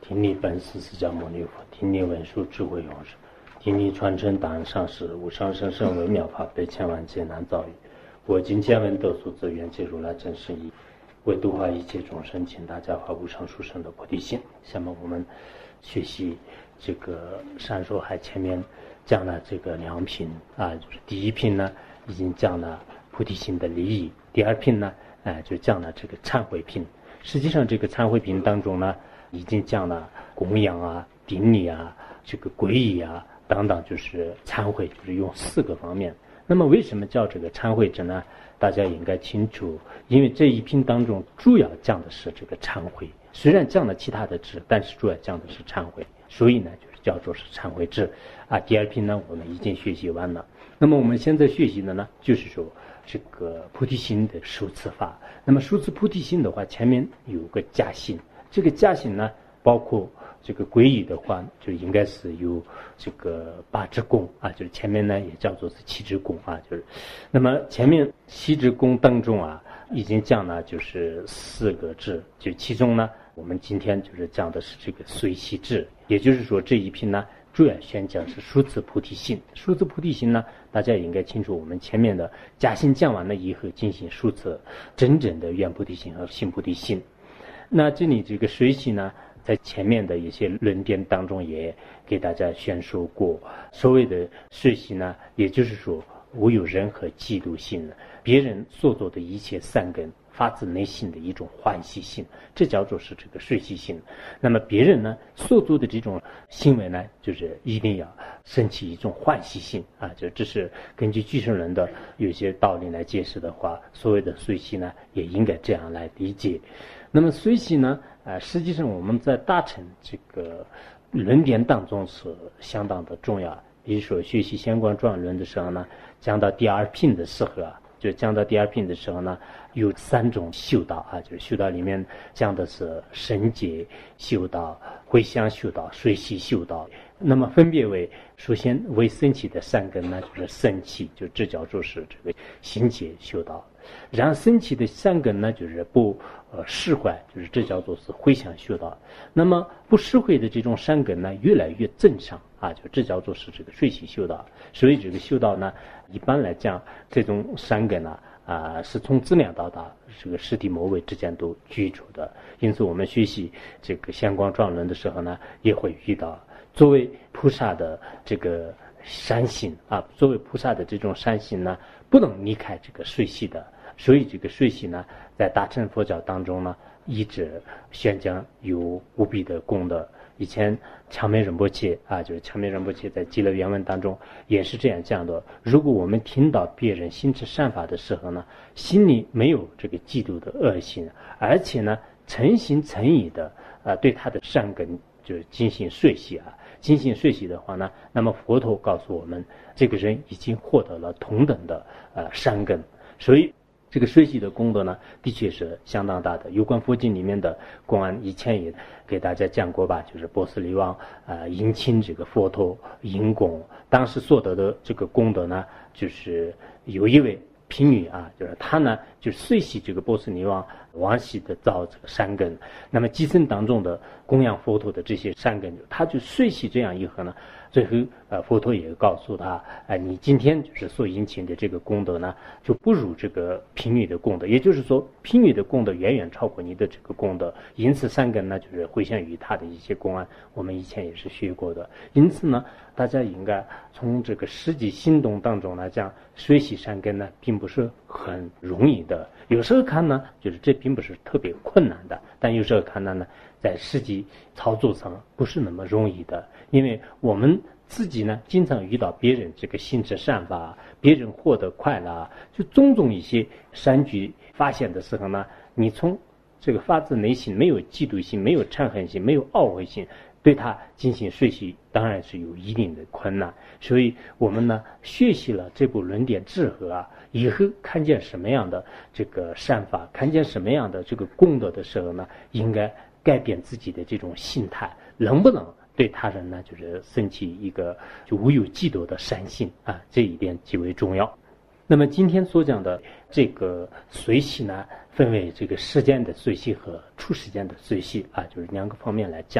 听力本师释迦牟尼佛，听力文殊智慧永生，听力传承档案上师，无上甚深微妙法，百千万劫难遭遇。我今见闻得所自愿解如来真实义，为度化一切众生，请大家发无上殊胜的菩提心。下面我们学习这个上说还前面讲了这个两品啊，就是第一品呢已经讲了菩提心的利益，第二品呢就讲了这个忏悔品。实际上这个忏悔品当中呢已经讲了供养啊、顶礼啊、这个皈依啊等等，就是忏悔，就是用4个方面。那么为什么叫这个忏悔者呢？大家应该清楚，因为这一品当中主要讲的是这个忏悔，虽然讲了其他的智，但是主要讲的是忏悔，所以呢就是叫做是忏悔智啊。第二品呢我们已经学习完了，那么我们现在学习的呢就是说这个菩提心的受持法。那么受持菩提心的话，前面有个加行，这个加行呢包括这个皈依的话，就应该是有这个8支供啊，就是前面呢也叫做是7支供啊，就是那么前面7支供当中啊已经讲了就是4个支，就其中呢我们今天就是讲的是这个随喜支，也就是说这一品呢主要宣讲是受持菩提心。受持菩提心呢大家也应该清楚，我们前面的加行讲完了以后进行受持真正的愿菩提心和行菩提心。那这里这个随喜呢在前面的一些论点当中也给大家宣说过，所谓的随喜呢也就是说无有任何嫉妒心，别人所做的一切善根发自内心的一种欢喜心，这叫做是这个随喜心。那么别人呢所做的这种行为呢，就是一定要升起一种欢喜心啊，这是根据俱舍论的有些道理来解释的话，所谓的随喜呢也应该这样来理解。那么随喜呢实际上我们在大乘这个论点当中是相当的重要。比如说学习相关转论的时候呢，讲到第二品的时候啊，就讲到第二品的时候呢，有3种修道啊，就是修道里面讲的是深解修道、回向修道、随喜修道。那么分别为，首先为升起的善根呢，就是升起，就这叫做是这个心解修道。然后升起的善根呢，就是不释怀，就是这叫做是回向修道。那么不释怀的这种善根呢，越来越增上啊，就这叫做是这个随喜修道。所以这个修道呢，一般来讲，这种善根呢是从资粮到达这个实体末尾之间都具足的。因此我们学习这个相关转论的时候呢，也会遇到作为菩萨的这个善行啊，作为菩萨的这种善行呢，不能离开这个随喜的。所以这个随喜呢，在大乘佛教当中呢，一直宣讲有无比的功德。以前强美仁波切啊，就是强美仁波切在极乐原文当中也是这样讲的：如果我们听到别人行持善法的时候呢，心里没有这个嫉妒的恶心，而且呢诚心诚意的对他的善根就是进行随喜啊，进行随喜的话呢，那么佛陀告诉我们，这个人已经获得了同等的善根。所以这个随喜的功德呢，的确是相当大的。有关佛经里面的公案，以前也给大家讲过吧，就是波斯匿王迎亲这个佛陀迎供，当时所得的这个功德呢，就是有一位贫女啊，就是她呢就随喜这个波斯匿王往昔的造这个善根，那么基层当中的供养佛陀的这些善根，他就随喜这样一后呢，最后佛陀也告诉他你今天就是所引起的这个功德呢，就不如这个贫女的功德，也就是说贫女的功德远远超过你的这个功德，因此善根呢就是回向于他的一些公案，我们以前也是学过的。因此呢，大家应该从这个实际行动当中来讲，随喜善根呢并不是很容易的。有时候看呢，就是这并不是特别困难的，但有时候看呢，在实际操作上不是那么容易的，因为我们自己呢经常遇到别人这个行持善法，别人获得快乐，就种种一些善举发现的时候呢，你从这个发自内心没有嫉妒心，没有嗔恨心，没有懊悔心，对他进行随喜，当然是有一定的困难。所以我们呢学习了这部论点智和啊，以后看见什么样的这个善法，看见什么样的这个功德的时候呢，应该改变自己的这种心态，能不能对他人呢就是升起一个就无有嫉妒的善心啊，这一点极为重要。那么今天所讲的这个随喜呢，分为这个时间的随喜和出时间的随喜啊，就是2个方面来讲。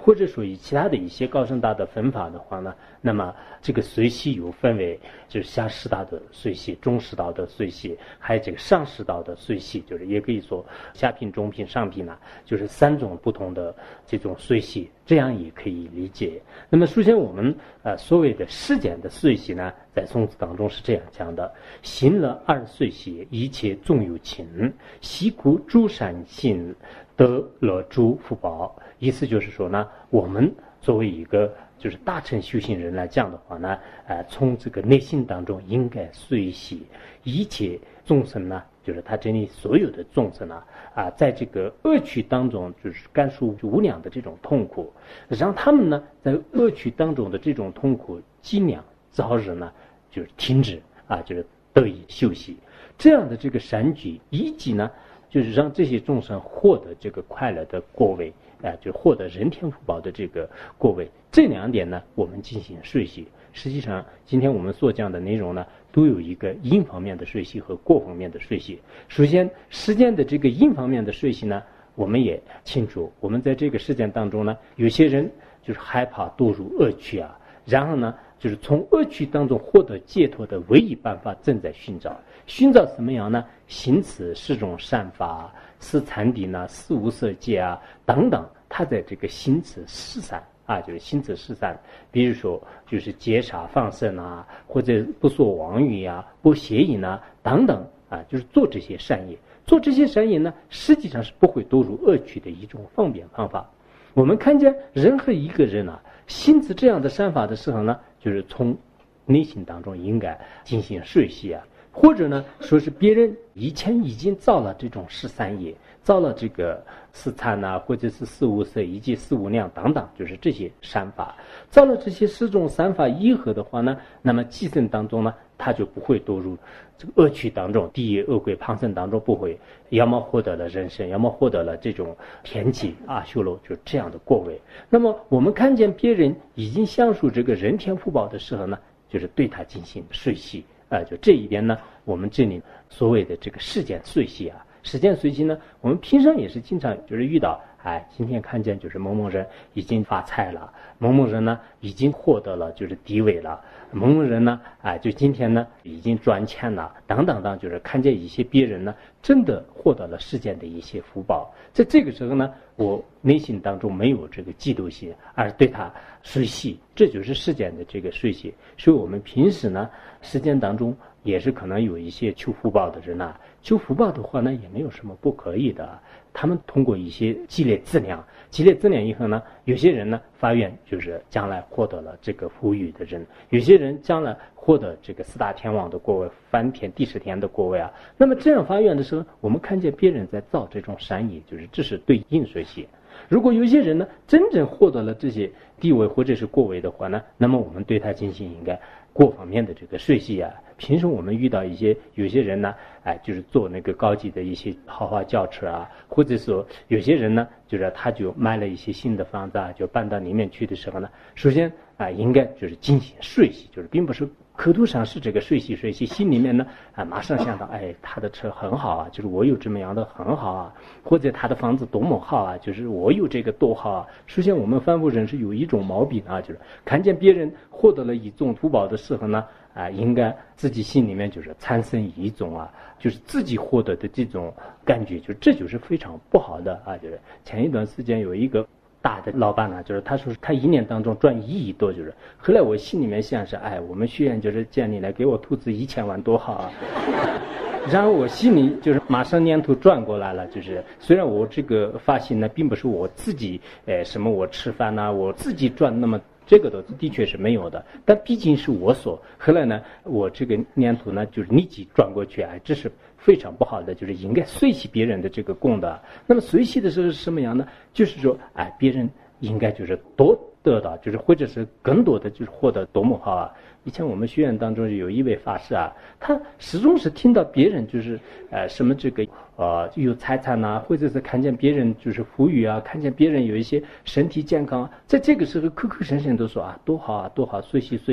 或者属于其他的一些高深大的分法的话呢，那么这个随系有分为就是下士大的随系、中士道的随系，还有这个上士道的随系，就是也可以说下品、中品、上品呢，就是3种不同的这种随系，这样也可以理解。那么首先我们所谓的世间的随系呢，在宋词当中是这样讲的：行了2随系，一切纵有情，习故诸善行，得了诸福报。意思就是说呢，我们作为一个就是大乘修行人来讲的话呢，从这个内心当中应该随喜一切众生呢，就是他这里所有的众生呢，在这个恶趣当中，就是感受无量的这种痛苦，让他们呢在恶趣当中的这种痛苦尽量早日呢就是停止就是得以休息。这样的这个善举，以及呢就是让这些众生获得这个快乐的果位，就获得人天福报的这个果位。这2点呢，我们进行随喜。实际上，今天我们所讲的内容呢，都有一个因方面的随喜和果方面的随喜。首先，世间的这个因方面的随喜呢，我们也清楚，我们在这个世间当中呢，有些人就是害怕堕入恶趣然后呢，就是从恶趣当中获得解脱的唯一办法，正在寻找什么样呢？行此4种善法，四禅定呢，四无色界等等，他在这个行此4善就是行此4善，比如说就是戒杀放生或者不说妄语不邪淫等等就是做这些善业。做这些善业呢，实际上是不会堕入恶趣的一种方便方法。我们看见任何一个人行此这样的善法的时候呢，就是从内心当中应该进行随喜或者呢说是别人以前已经造了这种13业，造了这个4禅或者是4无色以及4无量等等，就是这些善法，造了这些4种善法以后的话呢，那么寄生当中呢，他就不会堕入这个恶趣当中，地狱恶鬼旁生当中，不会要么获得了人身，要么获得了这种天际修罗，就这样的果位。那么我们看见别人已经享受这个人天福报的时候呢，就是对他进行随喜就这一点呢，我们这里所谓的这个世间随喜世间随喜呢，我们平常也是经常就是遇到今天看见就是某某人已经发财了，某某人呢已经获得了就是地位了，某某人呢就今天呢已经赚钱了等等等，就是看见一些别人呢真的获得了世间的一些福报，在这个时候呢，我内心当中没有这个嫉妒心，而对他随喜，这就是世间的这个随喜。所以我们平时呢世间当中也是可能有一些求福报的人求福报的话呢，也没有什么不可以的。他们通过一些积累资粮以后呢，有些人呢发愿就是将来获得了这个富裕的人，有些人将来获得这个4大天王的果位、梵天、地释天的果位那么这样发愿的时候，我们看见别人在造这种善业，就是这是对应随喜。如果有些人呢真正获得了这些地位或者是果位的话呢，那么我们对他进行应该各方面的这个随喜平时我们遇到有些人呢就是坐那个高级的一些豪华轿车或者说有些人呢就是他就买了一些新的房子就搬到里面去的时候呢，首先应该就是进行随喜，就是并不是口头上是这个随喜，心里面呢马上想到他的车很好就是我有这么样的很好或者他的房子多么好就是我有这个多好首先我们凡夫人是有一种毛病就是看见别人获得了一种福报的时候呢应该自己心里面就是产生一种就是自己获得的这种感觉，就这就是非常不好的就是前一段时间有一个大的老板就是他说他1年当中赚1亿多，就是后来我心里面想是我们学院就是建立来给我投资1000万多好然后我心里就是马上念头转过来了，就是虽然我这个发行呢并不是我自己什么我吃饭我自己赚那么这个的确是没有的，但毕竟是我所后来呢我这个念头呢就是立即转过去这是非常不好的，就是应该随喜别人的这个功德。那么随喜的时候是什么样呢？就是说别人应该就是多得到，就是或者是更多的就是获得多么好以前我们学院当中有一位法师他始终是听到别人就是什么这个有财产或者是看见别人就是富裕看见别人有一些身体健康在这个时候口口声声都说多好多好，随喜随喜，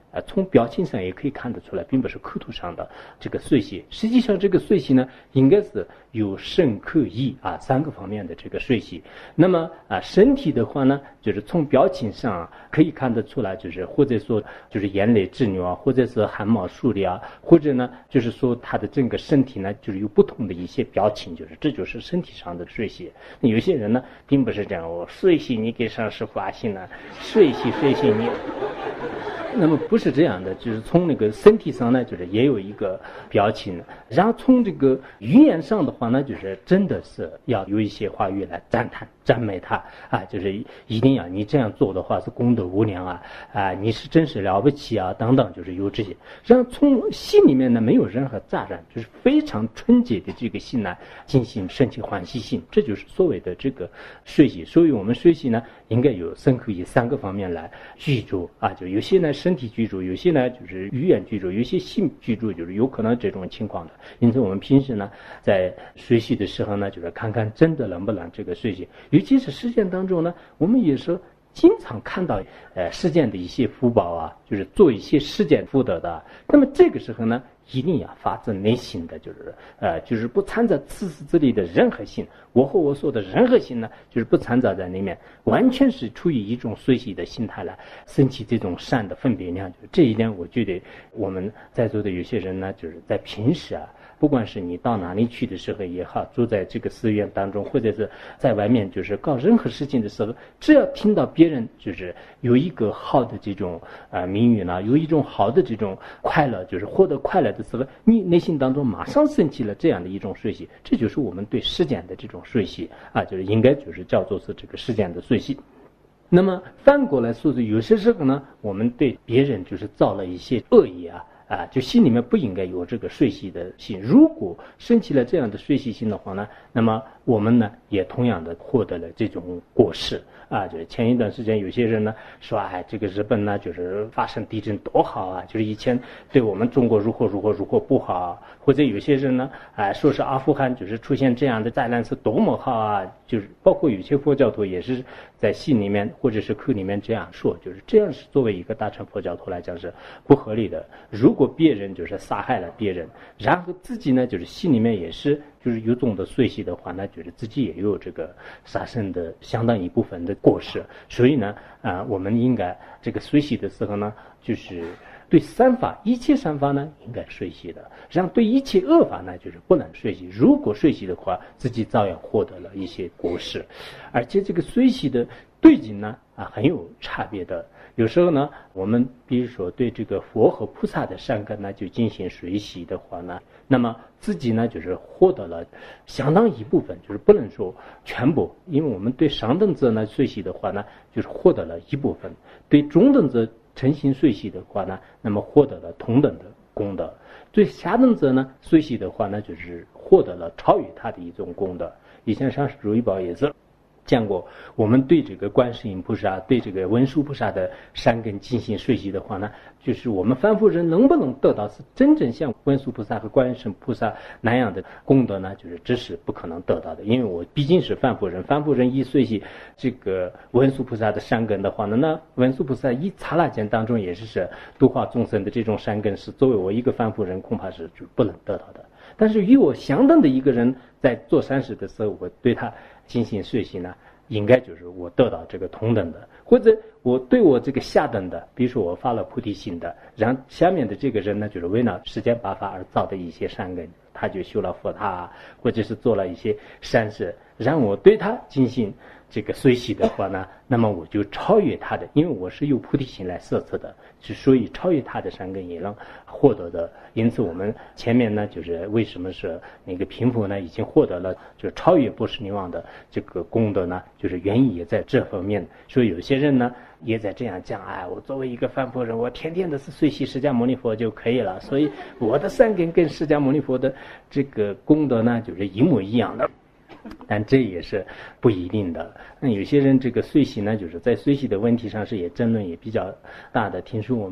从表情上也可以看得出来，并不是口头上的这个碎息。实际上这个碎息呢，应该是有身口意3个方面的这个碎息。那么身体的话呢，就是从表情上可以看得出来，就是或者说就是眼泪直流或者是汗毛竖立或者呢就是说他的整个身体呢就是有不同的一些表情，就是这就是身体上的碎息。那有些人呢并不是这样，我碎息你给上师发信呢，碎息你那么不是这样的，就是从那个身体上呢，就是也有一个表情。然后从这个语言上的话呢，就是真的是要有一些话语来赞美他就是一定要你这样做的话是功德无量你是真是了不起等等，就是有这些。然后从心里面呢没有任何杂染，就是非常纯洁的这个心来进行升起欢喜心，这就是所谓的这个学习。所以我们学习呢，应该有身口意3个方面来居住就有些呢身体居住，有些呢就是语言居住，有些心居住，就是有可能这种情况的。因此我们平时呢在学习的时候呢，就是看看真的能不能这个学习。尤其是实践当中呢，我们也是经常看到实践的一些福报就是做一些实践福德的。那么这个时候呢，一定要发自内心的，就是不掺杂自私自利的任何心，我和我说的任何心呢，就是不掺杂在里面，完全是出于一种随喜的心态来升起这种善的分别量。这一点我觉得我们在座的有些人呢，就是在平时不管是你到哪里去的时候也好，住在这个寺院当中，或者是在外面就是搞任何事情的时候，只要听到别人就是有一个好的这种名誉呢，有一种好的这种快乐，就是获得快乐的时候，你内心当中马上升起了这样的一种随喜。这就是我们对实践的这种随喜就是应该就是叫做是这个实践的随喜。那么反过来说，有些时候呢，我们对别人就是造了一些恶意就心里面不应该有这个随喜的心。如果升起了这样的随喜心的话呢，那么我们呢也同样的获得了这种果实就是前一段时间有些人呢说这个日本呢就是发生地震多好就是以前对我们中国如何不好或者有些人呢说是阿富汗就是出现这样的灾难是多么好就是包括有些佛教徒也是在信里面或者是课里面这样说，就是这样是作为一个大乘佛教徒来讲是不合理的。如果别人就是杀害了别人，然后自己呢就是心里面也是就是有种的随喜的话，那就是自己也有这个杀生的相当一部分的过失。所以呢我们应该这个随喜的时候呢，就是对三法一切三法呢应该随喜的，然后对一切恶法呢就是不能随喜。如果随喜的话，自己照样获得了一些果实。而且这个随喜的对境呢很有差别的。有时候呢我们比如说对这个佛和菩萨的善根呢就进行随喜的话呢，那么自己呢就是获得了相当一部分，就是不能说全部。因为我们对上等者呢随喜的话呢，就是获得了一部分；对中等者诚心随喜的话呢，那么获得了同等的功德；对下等者呢随喜的话呢，就是获得了超越他的一种功德。以前上师如意宝也是讲过，我们对这个观世音菩萨对这个文殊菩萨的善根进行随喜的话呢，就是我们凡夫人能不能得到是真正像文殊菩萨和观世音菩萨那样的功德呢，就是这是不可能得到的。因为我毕竟是凡夫人，凡夫人一随喜这个文殊菩萨的善根的话呢，那文殊菩萨一刹那间当中也是度化众生的这种善根，是作为我一个凡夫人恐怕是就不能得到的。但是与我相等的一个人在做善事的时候，我对他进行随喜呢，应该就是我得到这个同等的。或者我对我这个下等的，比如说我发了菩提心的，然后下面的这个人呢，就是为了世间八法而造的一些善根，他就修了佛塔或者是做了一些善事，让我对他进行这个随喜的话呢，那么我就超越他的，因为我是有菩提心来摄持的，所以超越他的善根也能获得的。因此我们前面呢就是为什么是那个贫富呢已经获得了就是超越波斯匿王的这个功德呢，就是原因也在这方面。所以有些人呢也在这样讲，我作为一个凡夫人，我天天的是随喜释迦牟尼佛就可以了，所以我的善根跟释迦牟尼佛的这个功德呢就是一模一样的。但这也是不一定的。那有些人这个随喜呢，就是在随喜的问题上是也争论也比较大的。听说我们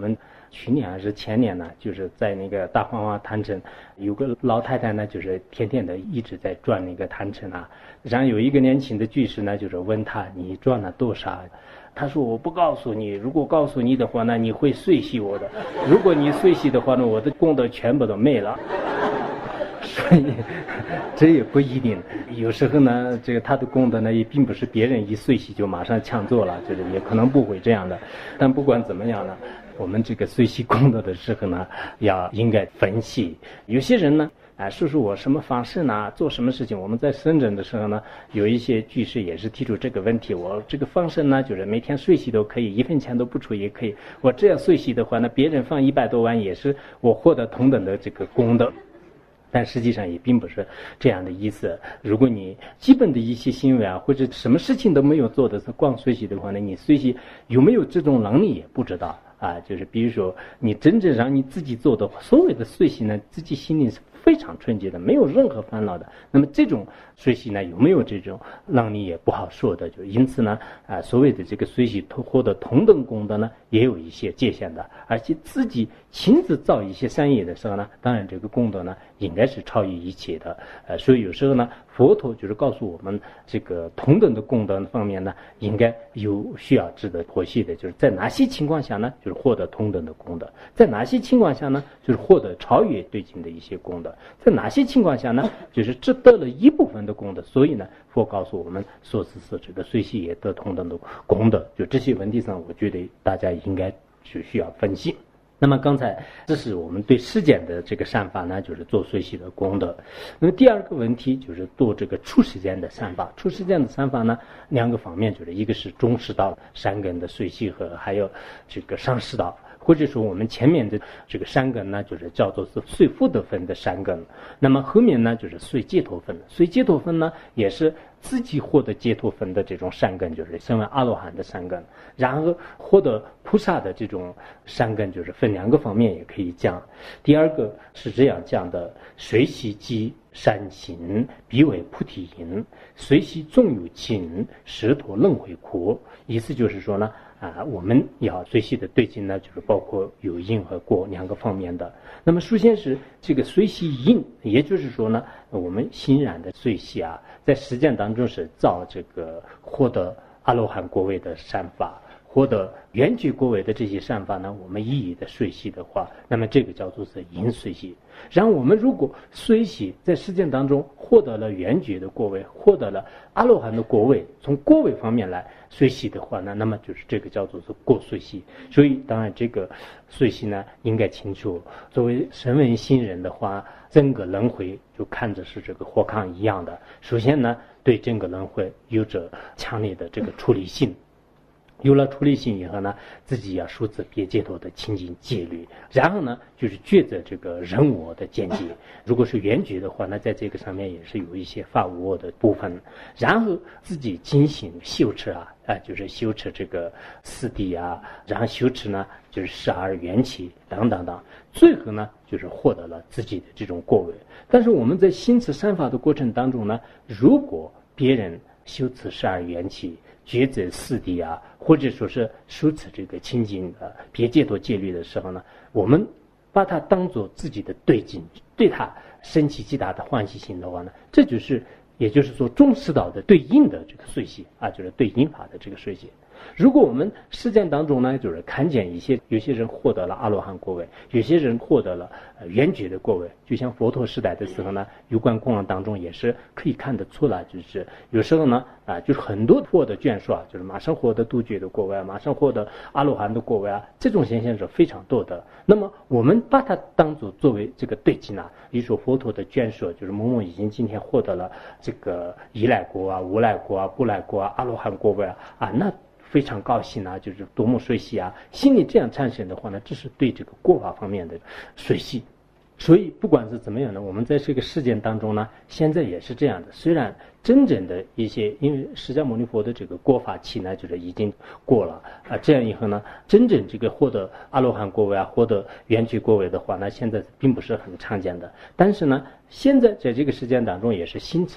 去年还是前年呢，就是在那个大黄花坛城，有个老太太呢，就是天天的一直在转那个坛城啊。然后有一个年轻的居士呢，就是问他你转了多少？他说我不告诉你，如果告诉你的话呢，你会碎洗我的。如果你碎洗的话呢，我的功德全部都没了。所以这也不一定，有时候呢，这个他的功德呢，也并不是别人一碎洗就马上抢做了，就是也可能不会这样的。但不管怎么样呢，我们这个碎洗功德的时候呢，应该分析。有些人呢，说说我什么方式呢，做什么事情。我们在深圳的时候呢，有一些居士也是提出这个问题。我这个方式呢，就是每天碎洗都可以，1分钱都不出也可以。我这样碎洗的话呢，别人放100多万也是我获得同等的这个功德。但实际上也并不是这样的意思。如果你基本的一些行为啊，或者什么事情都没有做的是光随喜的话呢，你随喜有没有这种能力也不知道啊。就是比如说你真正让你自己做的所谓的随喜呢，自己心里是非常纯洁的，没有任何烦恼的。那么这种随喜呢，有没有这种能力也不好说的。就因此呢，所谓的这个随喜获得同等功德呢，也有一些界限的。而且自己亲自造一些善业的时候呢，当然这个功德呢，应该是超越一切的。所以有时候呢，佛陀就是告诉我们，这个同等的功德方面呢，应该有需要值得剖析的，就是在哪些情况下呢，就是获得同等的功德；在哪些情况下呢，就是获得超越对境的一些功德；在哪些情况下呢，就是只得了一部分的功德。所以呢，佛告诉我们，所思所知的随喜也得同等的功德。就这些问题上，我觉得大家应该是需要分析。那么刚才这是我们对世间的这个善法呢，就是做随喜的功德。那么第二个问题就是做这个出世间的善法。出世间的善法呢，2个方面，就是一个是中世道善根的随喜和还有这个上世道。或者说我们前面的这个善根呢，就是叫做是随福德分的善根，那么后面呢就是随解脱分。随解脱分呢，也是自己获得解脱分的这种善根，就是成为阿罗汉的善根。然后获得菩萨的这种善根，就是分2个方面也可以讲。第二个是这样讲的：随喜即善行，必为菩提因；随喜纵有情，实脱轮回苦。意思就是说呢，我们要随喜的对境呢，就是包括有因和果2个方面的。那么首先是这个随喜因，也就是说呢，我们欣然的随喜啊，在实践当中是造这个获得阿罗汉果位的善法，获得圆觉果位的这些善法呢，我们一一的随喜的话，那么这个叫做是因随喜。然后我们如果随喜在实践当中获得了圆觉的果位，获得了阿罗汉的果位，从果位方面来随喜的话呢，那么就是这个叫做是过随喜。所以当然这个随喜呢，应该清楚，作为声闻行人的话，整个轮回就看着是这个火炕一样的。首先呢，对整个轮回有着强烈的这个处理性。有了处理性以后呢，自己要树自别解脱的清净戒律，然后呢，就是抉择这个人我的见解。如果是圆觉的话，那在这个上面也是有一些法无我的部分。然后自己精行修持就是修持这个四谛啊，然后修持呢就是12缘起等等等，最后呢就是获得了自己的这种果位。但是我们在行持善法的过程当中呢，如果别人修持12缘起，抉择四谛啊，或者说是修持这个清净的别解脱戒律的时候呢，我们把它当作自己的对境，对它升起极大的欢喜心的话呢，这就是也就是说中世道的对应的这个随喜啊，就是对应法的这个随喜。如果我们实践当中呢，就是看见有些人获得了阿罗汉果位，有些人获得了圆觉的果位，就像佛陀时代的时候呢，有关供养当中也是可以看得出来，就是有时候呢就是很多获得眷属啊，就是马上获得度觉的果位，马上获得阿罗汉的果位啊，这种现象是非常多的。那么我们把它当作为这个对境啊，比如说佛陀的眷属，就是某某已经今天获得了这个依赖果啊、无赖果啊、不赖果啊、阿罗汉果位啊，那非常高兴啊，就是多么随喜啊！心里这样产生的话呢，这是对这个果法方面的随喜。所以不管是怎么样呢，我们在这个事件当中呢，现在也是这样的。虽然真正的一些，因为释迦牟尼佛的这个果法期呢，就是已经过了这样以后呢，真正这个获得阿罗汉果位啊，获得圆觉果位的话呢，现在并不是很常见的。但是呢，现在在这个事件当中也是新持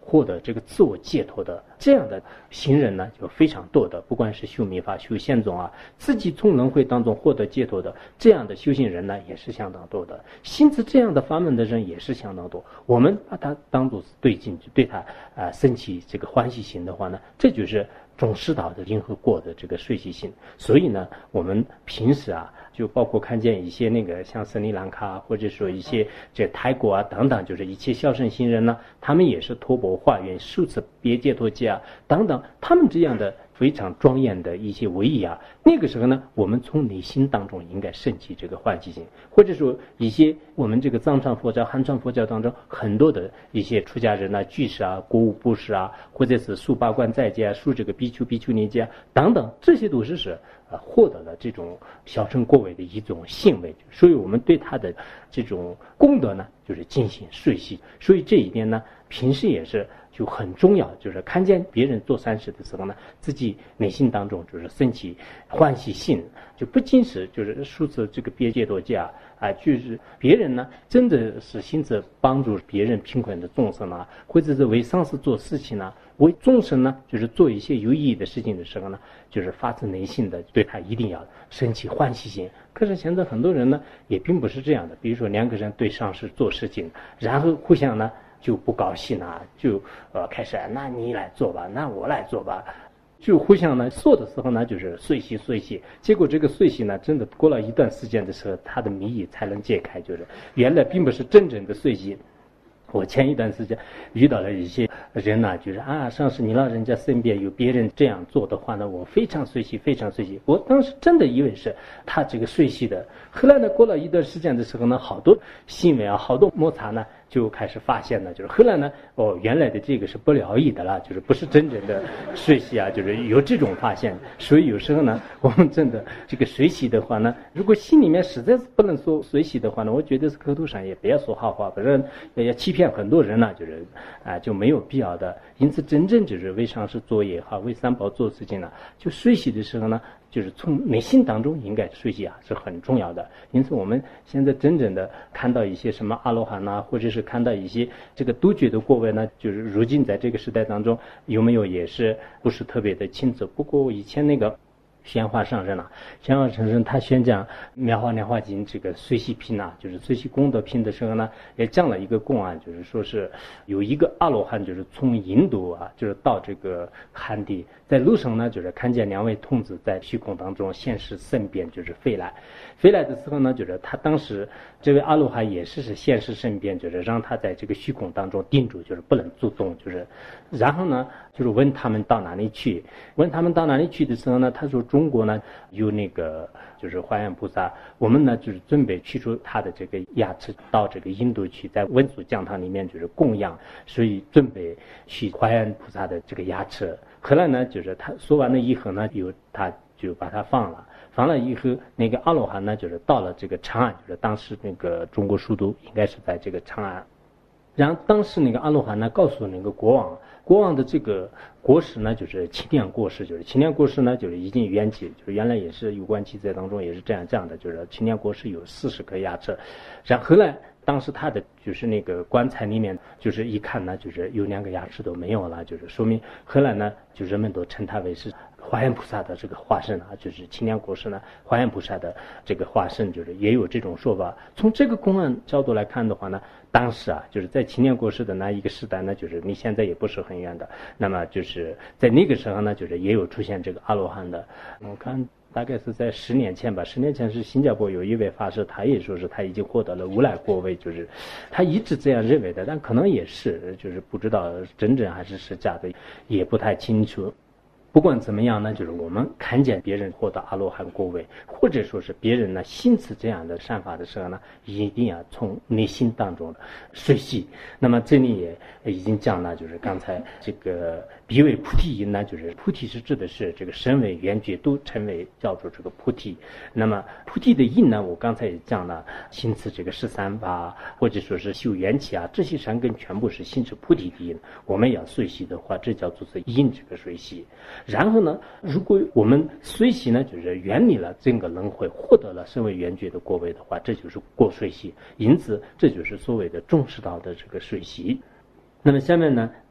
获得这个自我解脱的这样的行人呢就非常多的，不管是修密法、修宪宗啊，自己从轮回当中获得解脱的这样的修行人呢也是相当多的，信自这样的法门的人也是相当多。我们把它当作是对境，对它升起这个欢喜心的话呢，这就是中师道的因和果的这个随喜心。所以呢，我们平时啊，就包括看见一些那个像斯里兰卡或者说一些这泰国啊等等，就是一切孝顺行人呢，他们也是托钵化缘、受持别解脱戒啊等等，他们这样的非常庄严的一些威仪啊，那个时候呢，我们从内心当中应该升起这个欢喜心，或者说一些我们这个藏传佛教、汉传佛教当中很多的一些出家人啊、居士啊、国务布施啊，或者是受八关斋戒啊、受这个比丘、比丘尼戒啊等等，这些都是获得了这种小乘果位的一种行为，所以我们对他的这种功德呢，就是进行随喜。所以这一点呢，平时也是就很重要，就是看见别人做善事的时候呢，自己内心当中就是升起欢喜心，就不仅是就是受持这个别解脱戒就是别人呢真的是心着帮助别人贫困的众生啊，或者是为上师做事情呢，为众生呢就是做一些有意义的事情的时候呢，就是发自内心的对他一定要升起欢喜心。可是现在很多人呢也并不是这样的，比如说两个人对上师做事情，然后互相呢就不高兴啊，就开始那你来做吧，那我来做吧，就互相呢做的时候呢就是随喜，结果这个随喜呢真的过了一段时间的时候，他的谜语才能解开，就是原来并不是真正的随喜。我前一段时间遇到了一些人呢，就是上次你老人家身边有别人这样做的话呢，我非常随喜，非常随喜。我当时真的以为是他这个随喜的，后来呢过了一段时间的时候呢，好多新闻啊，好多摩擦呢就开始发现了，就是后来呢原来的这个是不了义的了，就是不是真正的随喜啊，就是有这种发现。所以有时候呢，我们真的这个随喜的话呢，如果心里面实在是不能说随喜的话呢，我觉得是口头上也不要说好话，反正要欺骗很多人呢，就是就没有必要的。因此真正就是为上师做也好，为三宝做事情呢，就随喜的时候呢，就是从内心当中应该随喜是很重要的。因此我们现在真正的看到一些什么阿罗汉啊，或者是看到一些这个独觉的果位呢，就是如今在这个时代当中有没有也是不是特别的清楚。不过以前那个宣化上人宣化上人他宣讲《妙法莲华经》这个随喜品就是随喜功德品的时候呢，也讲了一个公案，就是说是有一个阿罗汉，就是从印度就是到这个汉地，在路上呢，就是看见两位童子在虚空当中现世身边就是飞来的时候呢，就是他当时这位阿罗汉也是现世身边，就是让他在这个虚空当中定住，就是不能主动，就是然后呢就是问他们到哪里去的时候呢，他说中国呢有那个就是华严菩萨，我们呢就是准备取出他的这个牙齿到这个印度去，在文殊讲堂里面就是供养，所以准备取华严菩萨的这个牙齿。后来呢就是他说完了以后呢，他就把它放了以后，那个阿罗汉呢就是到了这个长安，就是当时那个中国首都应该是在这个长安。然后当时那个阿罗汉呢告诉那个国王的这个国师呢就是青莲国师，就是青莲国师呢就是已经圆寂，就是原来也是有关记载当中也是这样的，就是青莲国师有40颗牙齿。然后后来当时他的就是那个棺材里面就是一看呢，就是有2个牙齿都没有了，就是说明后来呢就人们都称他为是华严菩萨的这个化身就是青莲国师呢华严菩萨的这个化身，就是也有这种说法。从这个公案角度来看的话呢，当时就是在青莲国师的那一个时代呢，就是离现在也不是很远的，那么就是在那个时候呢，就是也有出现这个阿罗汉的。我看大概是在10年前吧，10年前是新加坡有一位法师，他也说是他已经获得了无赖果位，就是他一直这样认为的，但可能也是就是不知道真正还是假的，也不太清楚。不管怎么样呢，就是我们看见别人获得阿罗汉果位，或者说是别人呢心持这样的善法的时候呢，一定要从内心当中的随喜。那么这里也已经讲了，就是刚才这个彼为菩提因呢，就是菩提是指的是这个身为缘觉都称为叫做这个菩提。那么菩提的因呢，我刚才也讲了，心持这个13法，或者说是修缘起这些善根全部是心持菩提的因。我们要随喜的话，这叫做是因这个随喜。然后呢，如果我们随喜呢，就是远离了整个轮回，获得了身为缘觉的果位的话，这就是过随喜。因此这就是所谓的中师道的这个随喜。那么下面呢，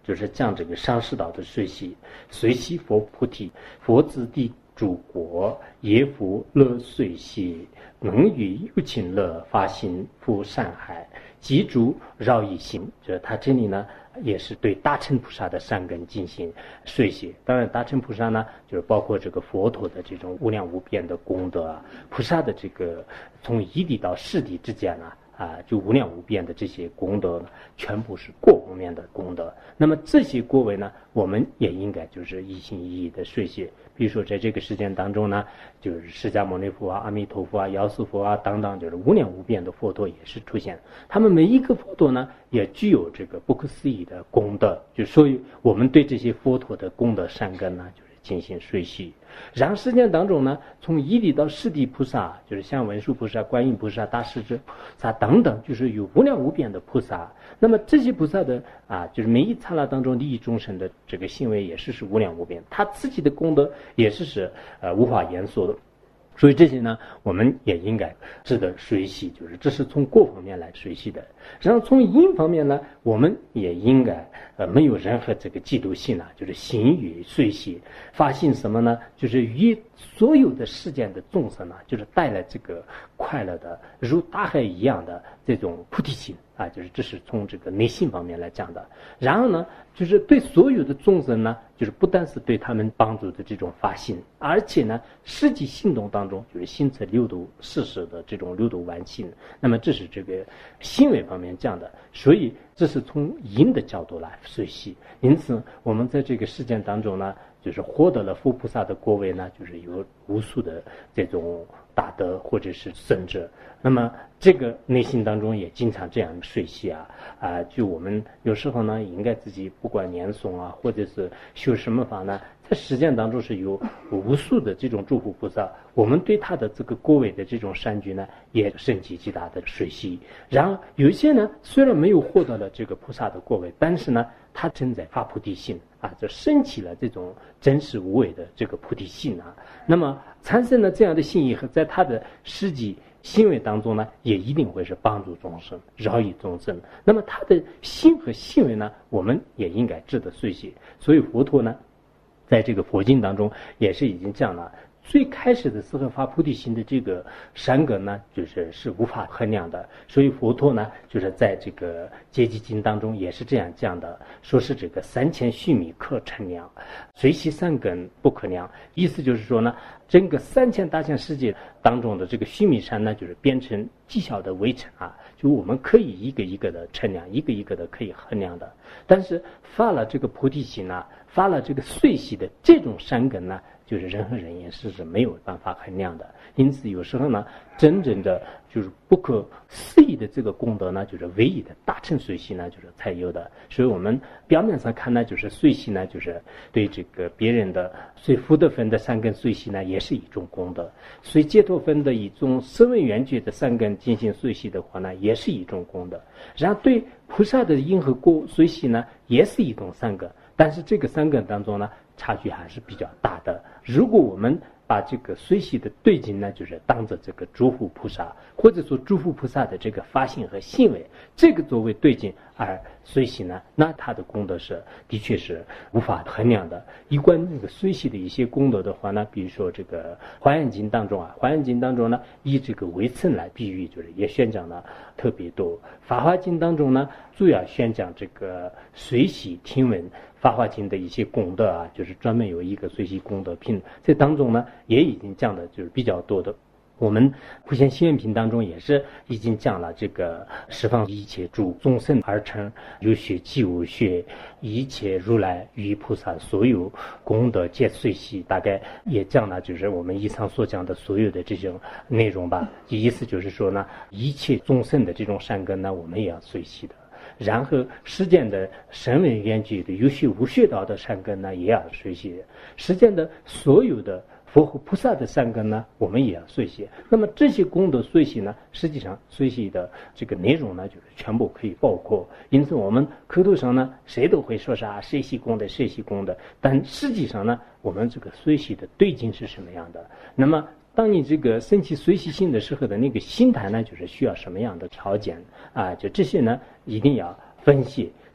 就是将这个上师道的随喜，随喜佛菩提，佛子地诸国，业福乐随喜，能于有情乐，发心复善海，记住饶益心。就是他这里呢也是对大乘菩萨的善根进行随喜。当然大乘菩萨呢就是包括这个佛陀的这种无量无边的功德啊，菩萨的这个从一地到十地之间呢就无量无边的这些功德呢，全部是各方面的功德。那么这些果位呢，我们也应该就是一心一意的随喜。比如说在这个时间当中呢，就是释迦牟尼佛啊、阿弥陀佛啊、药师佛啊等等，就是无量无边的佛陀也是出现。他们每一个佛陀呢，也具有这个不可思议的功德。就所以我们对这些佛陀的功德善根呢，就是进行随喜。然后时间当中呢，从一地到十地菩萨，就是像文殊菩萨、观音菩萨、大势至菩萨等等，就是有无量无边的菩萨。那么这些菩萨的就是每一刹那当中利益众生的这个行为也是无量无边，他自己的功德也是无法言说的。所以这些呢，我们也应该值得随喜，就是这是从各方面来随喜的。然后从因方面呢，我们也应该没有任何这个嫉妒心就是心与随喜，发心什么呢？就是与所有的世间的众生就是带来这个快乐的如大海一样的这种菩提心就是这是从这个内心方面来讲的。然后呢，就是对所有的众生呢，就是不但是对他们帮助的这种发心，而且呢，实际行动当中就是心测六度世事的这种六度完心。那么这是这个行为方面讲的，所以这是从因的角度来随喜。因此，我们在这个事件当中呢，就是获得了佛菩萨的果位呢，就是有无数的这种大德或者是圣者。那么这个内心当中也经常这样随喜就我们有时候呢，应该自己不管念诵或者是修什么法呢，在实践当中是有无数的这种诸佛菩萨，我们对他的这个果位的这种善举呢，也升级极大的随喜。然后有一些呢，虽然没有获得了这个菩萨的果位，但是呢，他正在发菩提心就升起了这种真实无伪的这个菩提心那么产生了这样的心以后，在他的实际行为当中呢，也一定会是帮助众生、饶益众生。那么他的心和行为呢，我们也应该值得随喜。所以佛陀呢，在这个佛经当中也是已经讲了，最开始的时候发菩提心的这个善根呢，是无法衡量的。所以佛陀呢，就是在这个阶级经当中也是这样讲的，说是这个3000须弥可称量，随喜善根不可量。意思就是说呢，整个3000大千世界当中的这个须弥山呢，就是变成极小的微尘就我们可以一个一个的称量，一个一个的可以衡量的。但是发了这个菩提心发了这个随喜的这种善根呢，就是人和人也是没有办法衡量的。因此有时候呢，真正的就是不可思议的这个功德呢，就是唯一的大乘随喜呢，就是才有的。所以我们表面上看呢，就是随喜呢，就是对这个别人的随福德分的善根随喜呢，也是一种功德；随解脱分的一种声闻缘觉的善根进行随喜的话呢，也是一种功德。然后对菩萨的因和果随喜呢，也是一种善根。但是这个三根当中呢，差距还是比较大的。如果我们把这个随喜的对境呢，就是当着这个诸佛菩萨，或者说诸佛菩萨的这个发心和行为，这个作为对境而随喜呢，那他的功德的确是无法衡量的。一关那个随喜的一些功德的话呢，比如说这个华严经当中华严经当中呢，以这个微尘来比喻，就是也宣讲了特别多。法华经当中呢，主要宣讲这个随喜听闻法华经的一些功德就是专门有一个随喜功德品，这当中呢也已经讲的就是比较多的。我们普贤行愿品当中也是已经讲了这个十方一切诸众生而成，有学即无学，一切如来与菩萨所有功德皆随喜。大概也讲了就是我们以上所讲的所有的这种内容吧。意思就是说呢，一切众生的这种善根呢，我们也要随喜的。然后世间的声闻缘觉的有学无学道的善根呢，也要随喜。世间的所有的佛和菩萨的善根呢，我们也要随喜。那么这些功德随喜呢，实际上随喜的这个内容呢，就是全部可以包括。因此我们口头上呢，谁都会说谁喜功德谁喜功德，但实际上呢，我们这个随喜的对境是什么样的？那么当你这个升起随喜心的时候的那个心态呢，就是需要什么样的条件就这些呢，一定要分析。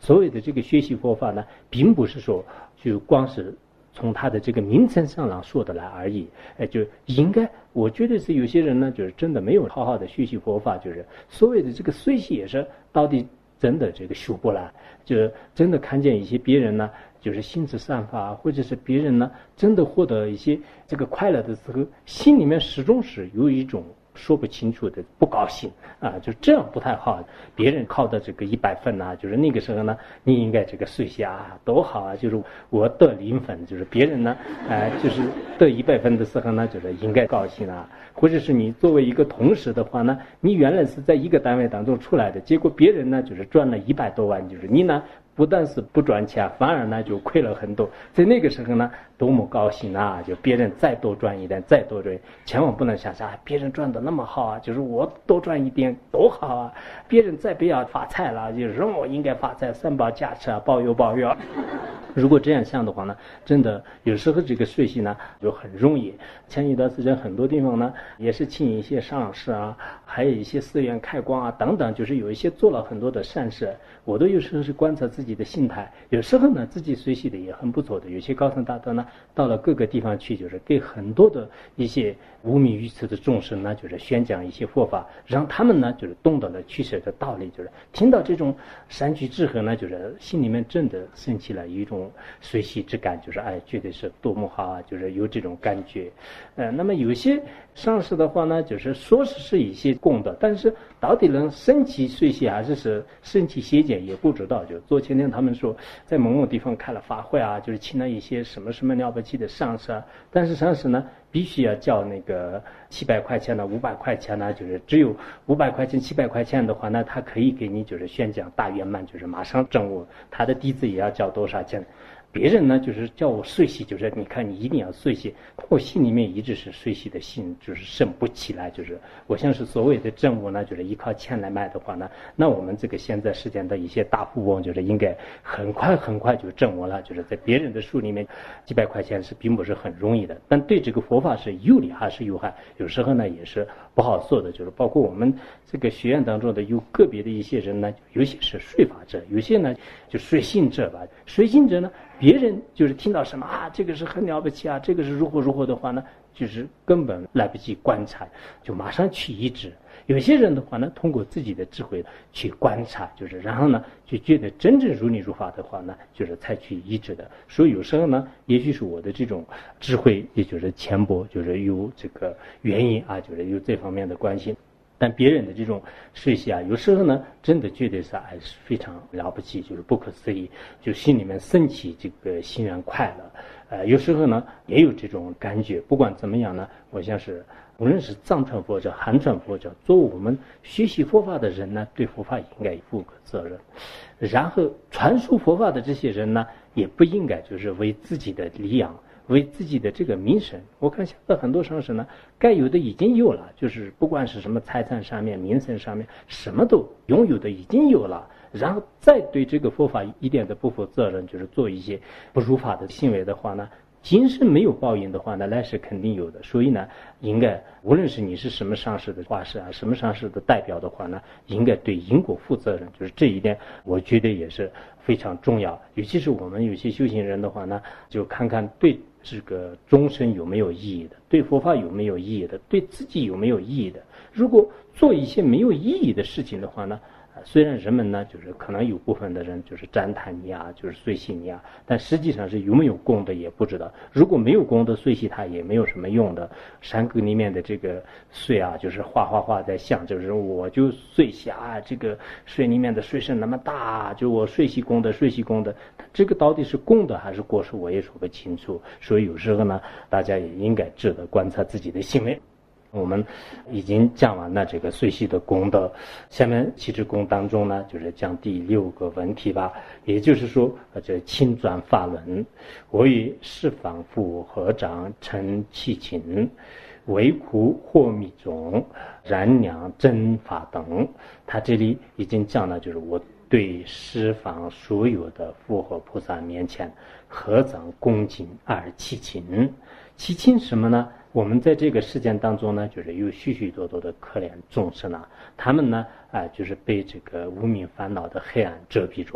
所谓的这个学习佛法呢，并不是说就光是从他的这个名称上来说得来而已，就应该，我觉得是有些人呢，就是真的没有好好的学习佛法，就是所谓的这个随喜也是到底真的这个修不来，就是真的看见一些别人呢，就是心智散发，或者是别人呢真的获得一些这个快乐的时候，心里面始终是有一种说不清楚的不高兴啊，就这样不太好。别人考的这个100分呐，就是那个时候呢，你应该这个随喜啊，多好啊，就是我得0分，就是别人呢，就是得100分的时候呢，就是应该高兴啊。或者是你作为一个同事的话呢，你原来是在一个单位当中出来的，结果别人呢就是赚了100多万，就是你呢不但是不赚钱，反而呢就亏了很多。在那个时候呢，多么高兴啊！就别人再多赚一点，再多赚，千万不能想想别人赚的那么好啊，就是我多赚一点多好啊！别人再不要发财了，就是我应该发财，三宝加持啊，保佑保佑。如果这样想的话呢，真的有时候这个学习呢就很容易。前一段时间很多地方呢也是请一些上师啊，还有一些寺院开光啊等等，就是有一些做了很多的善事。我都有时候是观察自己的心态，有时候呢自己学习的也很不错的。有些高僧大德呢到了各个地方去，就是给很多的一些无名愚痴的众生呢，就是宣讲一些佛法，让他们呢就是懂得了取舍的道理，就是听到这种善举之后呢，就是心里面真的升起了一种随喜之感，就是觉得是多么好啊，就是有这种感觉。那么有些上师的话呢，就是说是一些功德，但是到底能升起随喜还是升起邪见也不知道。就昨天他们说在某某地方开了法会啊，就是请了一些什么什么了不起的上师啊，但是上师呢必须要交那个700块钱的500块钱呢，就是只有500块钱700块钱的话呢，他可以给你就是宣讲大圆满，就是马上证悟，他的弟子也要交多少钱。别人呢就是叫我随喜，就是你看你一定要随喜，我心里面一直是随喜的心就是升不起来，就是我像是所谓的证悟呢，就是依靠钱来买的话呢，那我们这个现在世间的一些大富翁就是应该很快就证悟了，就是在别人的书里面几百块钱是并不是很容易的，但对这个佛法是有利还是有害，有时候呢也是不好说的。就是包括我们这个学院当中的有个别的一些人呢，有些是说法者，有些呢就随信者吧，随信者呢别人就是听到什么这个是很了不起啊，这个是如何的话呢，就是根本来不及观察，就马上去医治。有些人的话呢，通过自己的智慧去观察，就是然后呢就觉得真正如理如法的话呢，就是才去医治的。所以有时候呢，也许是我的这种智慧，也就是浅薄，就是有这个原因啊，就是有这方面的关系。但别人的这种学习啊，有时候呢，真的觉得是是非常了不起，就是不可思议，就心里面升起这个心愿快乐。有时候呢，也有这种感觉。不管怎么样呢，我想是无论是藏传佛教、汉传佛教，作为我们学习佛法的人呢，对佛法应该负个责任。然后传输佛法的这些人呢，也不应该就是为自己的利养，为自己的这个名声。我看现在很多上师呢，该有的已经有了，就是不管是什么财产上面、名声上面，什么都拥有的已经有了，然后再对这个佛法一点的不负责任，就是做一些不如法的行为的话呢，今生没有报应的话呢，来世肯定有的。所以呢，应该无论是你是什么上师的化身啊，什么上师的代表的话呢，应该对因果负责任。就是这一点，我觉得也是非常重要。尤其是我们有些修行人的话呢，就看看对这个终身有没有意义的，对佛法有没有意义的，对自己有没有意义的。如果做一些没有意义的事情的话呢，虽然人们呢就是可能有部分的人就是赞叹你啊，就是随喜你啊，但实际上是有没有功德也不知道。如果没有功德，随喜他也没有什么用的。山沟里面的这个水啊，就是哗在响，就是我就随喜这个水里面的水是那么大，就我随喜功德，这个到底是功德还是过失，我也说不清楚。所以有时候呢，大家也应该值得观察自己的行为。我们已经讲完了这个随喜的功德，下面七支功当中呢，就是讲第6个问题吧。也就是说，这亲转法轮，我与十方父合掌称其亲，为苦或密中，燃亮真法等。他这里已经讲了，就是我对十方所有的佛和菩萨面前合掌恭敬而其亲。其亲什么呢？我们在这个世间当中呢，就是有许许多多的可怜众生啊，他们呢就是被这个无明烦恼的黑暗遮蔽着的。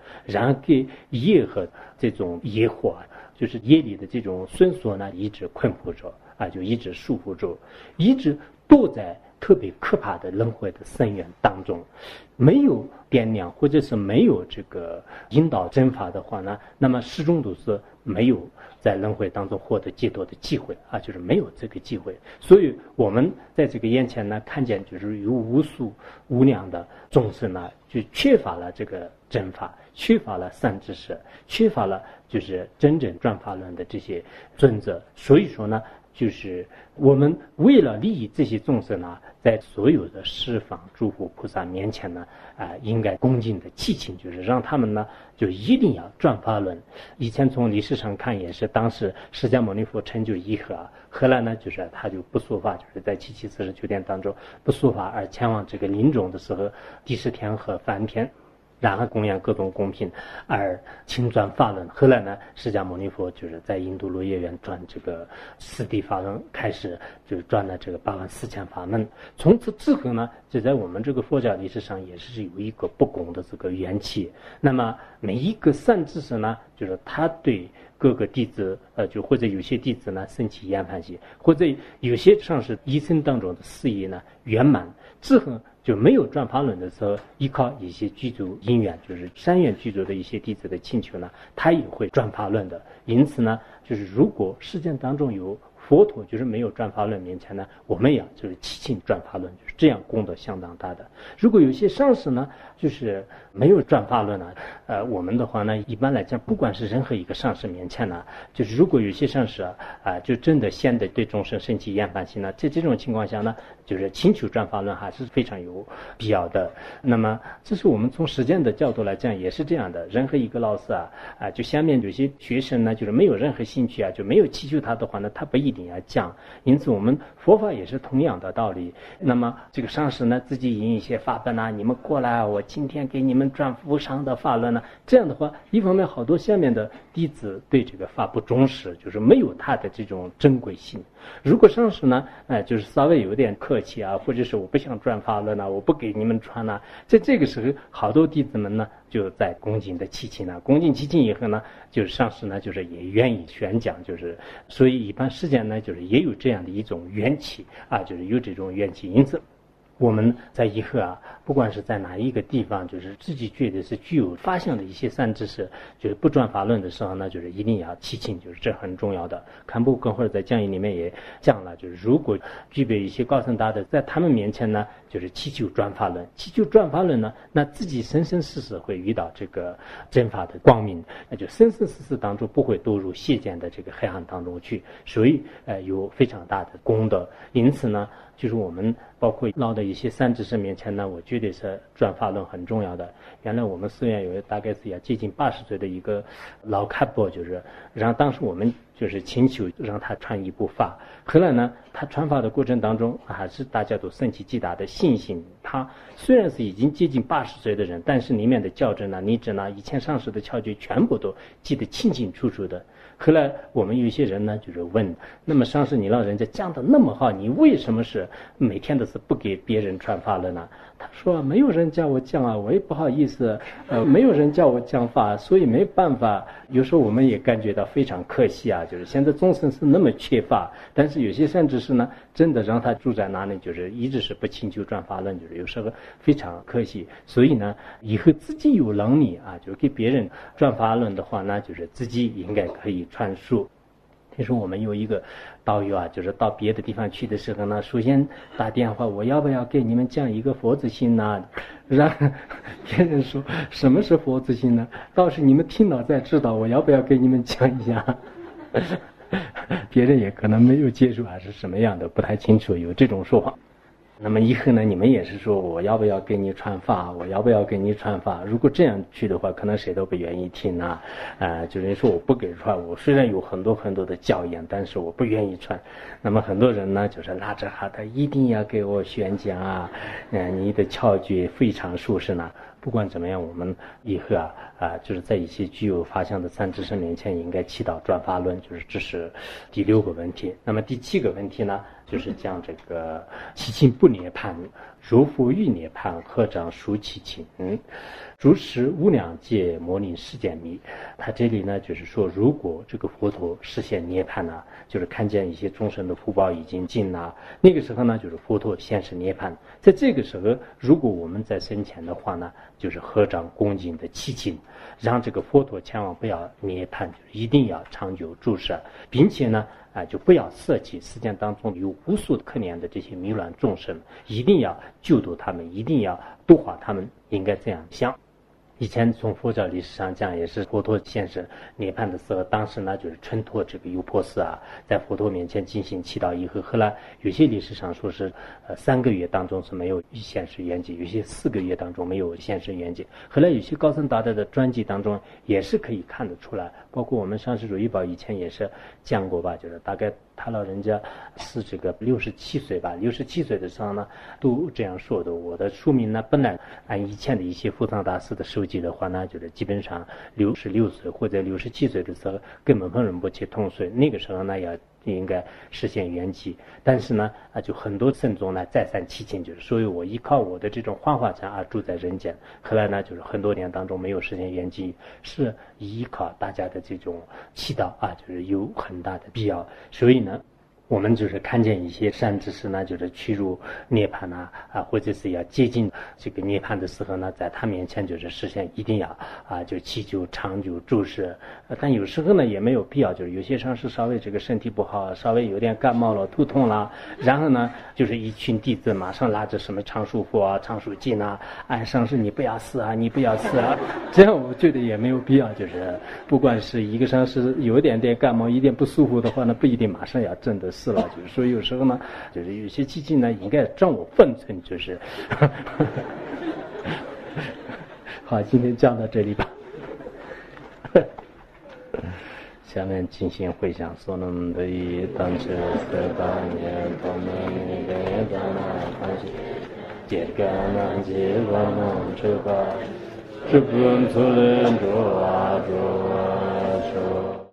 然后给业和这种业火，就是业力的这种绳索呢，一直困缚着啊，就一直束缚着，一直堕在特别可怕的轮回的深渊当中。没有掂量或者是没有这个引导真法的话呢，那么始终都是没有在轮回当中获得解脱的机会啊，就是没有这个机会。所以我们在这个眼前呢，看见就是有无数无量的众生呢，就缺乏了这个真法，缺乏了善知识，缺乏了就是真正转法轮的这些准则。所以说呢，就是我们为了利益这些众生呢，在所有的十方诸佛菩萨面前呢，应该恭敬的祈请，就是让他们呢，就一定要转法轮。以前从历史上看，也是当时释迦牟尼佛成就一合，后来呢，就是他就不说法，就是在7749天当中不说法，而前往这个临终的时候，第10天和梵天。然后供养各种供品，而请转法轮。后来呢，释迦牟尼佛就是在印度鹿野苑转这个四谛法轮，开始就转了这个84000法门。从此之后呢，就在我们这个佛教历史上也是有一个不公的这个缘起。那么每一个善知识呢，就是他对各个弟子，就或者有些弟子呢升起厌烦心，或者有些上是一生当中的事业呢圆满之后。就没有转法轮的时候，依靠一些具足因缘，就是山愿具足的一些弟子的请求呢，他也会转法轮的。因此呢，就是如果世间当中有佛陀就是没有转法轮面前呢，我们也就是祈请转法轮，就是这样功德相当大的。如果有些上师呢，就是没有转法轮呢，我们的话呢，一般来讲，不管是任何一个上师面前呢，就是如果有些上师就真的显得对众生升起厌烦心呢，在这种情况下呢，就是请求转法轮还是非常有必要的。那么，这是我们从实践的角度来讲也是这样的。任何一个老师就下面有些学生呢，就是没有任何兴趣就没有祈求他的话呢，他不一定要讲。因此，我们佛法也是同样的道理。那么，这个上师呢，自己引一些法本你们过来，我今天给你们转无上的法轮这样的话，一方面好多下面的弟子对这个法不重视，就是没有他的这种珍贵性。如果上师呢，就是稍微有点客气或者是我不想转法轮我不给你们传在这个时候，好多弟子们呢就在恭敬的祈请恭敬祈请以后呢，就是上师呢就是也愿意宣讲，就是所以一般世间呢就是也有这样的一种缘起就是有这种缘起。因此我们在以后不管是在哪一个地方，就是自己觉得是具有发现的一些善知识，就是不转法轮的时候呢，就是一定要祈请，就是这很重要的。堪布根或者在讲义里面也讲了，就是如果具备一些高僧大德，在他们面前呢，就是祈求转法轮，祈求转法轮呢，那自己生生世世会遇到这个真法的光明，那就生生世世当中不会堕入邪见的这个黑暗当中去，所以有非常大的功德。因此呢，就是我们包括闹的一些善知识面前呢，我觉得是转法轮很重要的。原来我们寺院有大概是要接近80岁的一个老堪布，就是让当时我们就是请求让他传一部法。后来呢，他传法的过程当中，还是大家都升起极大的信心。他虽然是已经接近80岁的人，但是里面的教证拟旨以前上师的窍诀全部都记得清清楚楚的。后来我们有一些人呢，就是问，那么上师你让人家讲得那么好，你为什么是每天都是不给别人传法了呢？他说没有人叫我讲我也不好意思，没有人叫我讲法，所以没办法。有时候我们也感觉到非常可惜就是现在众生是那么缺乏，但是有些善知识呢，真的让他住在那里，就是一直是不请求转法轮，就是有时候非常可惜。所以呢，以后自己有能力就给别人转法轮的话呢，就是自己应该可以传述。听说我们有一个导游就是到别的地方去的时候呢，首先打电话，我要不要给你们讲一个佛子心呢？让别人说什么是佛子心呢？倒是你们听了再知道，我要不要给你们讲一下？别人也可能没有接触还是什么样的，不太清楚有这种说法。那么以后呢，你们也是说我要不要给你传法，我要不要给你传法？如果这样去的话，可能谁都不愿意听就是说我不给传，我虽然有很多很多的教言，但是我不愿意传。那么很多人呢，就是拉着他一定要给我宣讲你的窍诀非常殊胜不管怎么样，我们以后就是在一些具有法相的三知识面前，应该祈祷转法轮，就是这是第6个问题。那么第7个问题呢，就是讲这个七情不涅槃，如佛欲涅槃，合掌抒七情。如是无量劫摩尼世间密。他这里呢，就是说，如果这个佛陀实现涅槃呢，就是看见一些众生的福报已经尽了，那个时候呢，就是佛陀现世涅槃。在这个时候，如果我们在生前的话呢，就是合掌恭敬的祈请，让这个佛陀千万不要涅槃，就是一定要长久住世，并且呢，就不要舍弃世间当中有无数可怜的这些迷乱众生，一定要救度他们，一定要度化他们，应该这样想。以前从佛教历史上讲，也是佛陀现世涅槃的时候，当时呢就是衬托这个优婆塞在佛陀面前进行祈祷以后，后来有些历史上说是3个月当中是没有现世圆寂，有些4个月当中没有现世圆寂。后来有些高僧大德的传记当中也是可以看得出来，包括我们上师如意宝以前也是讲过吧，就是大概他老人家是这个67岁吧，67岁的时候呢都这样说的。我的书名呢，本来按以前的一些佛藏大师的收集的话呢，就是基本上66岁或者67岁的时候跟门峰仁波切同岁，那个时候呢要应该实现圆寂。但是呢就很多僧众呢再三祈请，就是所以我依靠我的这种幻化禅住在人间。后来呢就是很多年当中没有实现圆寂，是依靠大家的这种祈祷就是有很大的必要。所以呢我们就是看见一些善知识呢，就是趋入涅槃或者是要接近这个涅槃的时候呢，在他面前就是实现一定要就祈求长久住世。但有时候呢也没有必要，就是有些上师稍微这个身体不好，稍微有点感冒了、头痛了，然后呢就是一群弟子马上拉着什么长寿佛、长寿经上师你不要死你不要死这样我觉得也没有必要。就是不管是一个上师有点感冒、一点不舒服的话呢，不一定马上要真的死了。就是说有时候呢，就是有些基金呢应该掌握分寸，就是好，今天讲到这里吧。下面进行回向，所能得以当知色当年多能得当那关系，结干那结乱能知吧，是不错人着说。